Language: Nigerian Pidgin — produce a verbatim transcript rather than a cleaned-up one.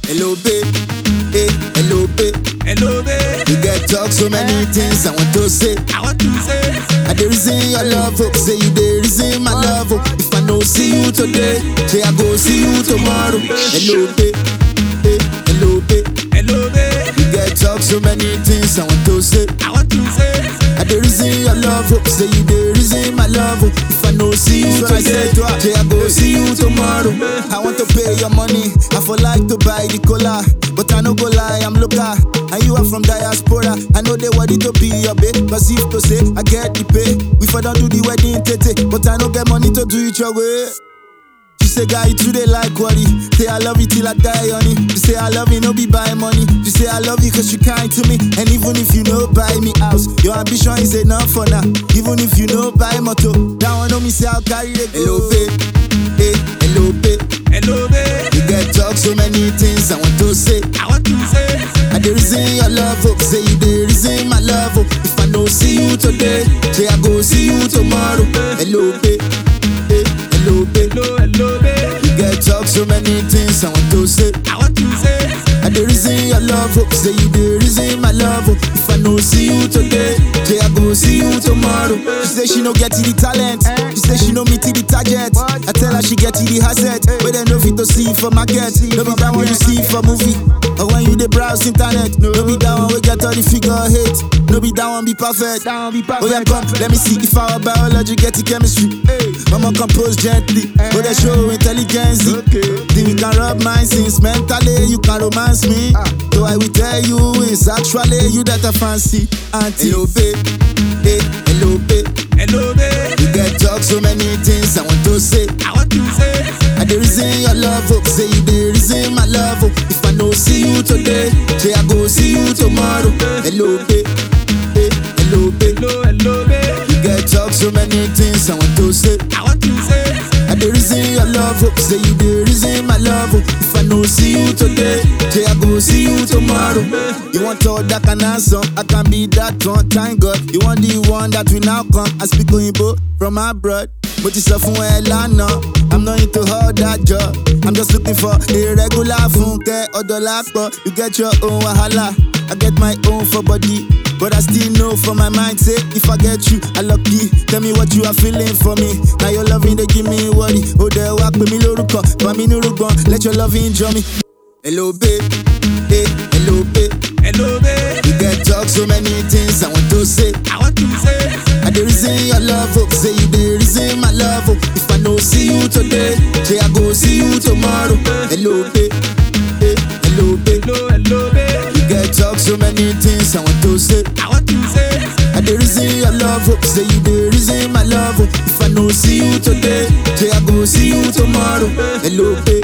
Hello, babe. Hey, hello, babe. Hello, babe. You get talk so many things I want to say. I want to say. I dey reason your love, oh. Say you dey reason my love, oh. If I no see you today, say I go see you tomorrow. Hello, babe. Hey, hello, babe. Hello, babe. You get talk so many things I want to say. I want to say. I dey reason your love, oh. Say you dey reason my love, oh. If I no see you today, say I go see you tomorrow. I want to pay your money, I for like to buy the cola, but I no go lie, I'm local, and you are from diaspora. I know they worthy to be your babe, but if to say I get the pay, we for don't do the wedding tete, but I no get money to do it your way. You say guy today like worry, say I love you till I die, honey. You say I love you, no be buy money. You say I love you cause you kind to me, and even if you no buy me house, your ambition is enough for now. Even if you no buy motor, that one know me say I'll carry the go. Hello babe, hey, hello babe. Hello, babe. You get talk so many things I want to say. I want to say. I dey reason your love, oh. Say you dey reason my love, oh. If I no see you today, say I go see you tomorrow. Hello babe, hey, hello babe. Hello, hello, babe. You get talk so many things I want to say. I want to say. I dey reason your love, oh. Say you dey reason my love, oh. If I no see you today, say I go see you tomorrow. She say she no get the talent, she say she no meet the target. I tell her she get the asset, but they no fit to see for market. No be that one you see for movie, or when you dey browse internet. No be that one we get all the figure eight. No be that one be perfect. Oh yeah, come, let me see if our biology get the chemistry. Mama compose gently, but they show intelligence. Then we can rub minds since mentally you can romance me. So I will tell you it's actually you that I fancy. Auntie, hello babe, hey, hello babe. Hello, babe. You get talk so many things I want to say. I want to say. I dey reason your love, oh. Say you dey reason my love, oh. If I no see you today, say I go see you tomorrow. Hello babe, hey, hello babe. Hello, hello, babe. You get talk so many things I want to say. I want to say. I dey reason your love, oh. Say you dey reason my love, oh. If I no see you today, say I go see you tomorrow. You want all that can answer, I can be that one, thank God. You want the one that will now come, I speak Oyinbo from abroad. But it's a fun lana, I'm not into all that job. I'm just looking for a regular funke or dollar. You get your own wahala, I get my own for body. But I still know for my mind, say if I get you, I lucky. Tell me what you are feeling for me. Now your loving, they give me worry. Oh, they walk with me, loruko, but me no rubon. Let your loving enjoy me. Hello, babe. Hey, hello, babe. Hello, babe. You get talk so many things I want to say. I want to say. I dey reason your love, oh. Say you dey reason my love, oh. If I no see you today, say I go see you tomorrow. Hello, babe. Hey, hello, babe. Hello, hello, babe. You get talk so many things I want to say. I want to say. I dey reason your love, oh. Say you dey reason my love, oh. If I no see you today, say I go see you tomorrow. Hello, babe.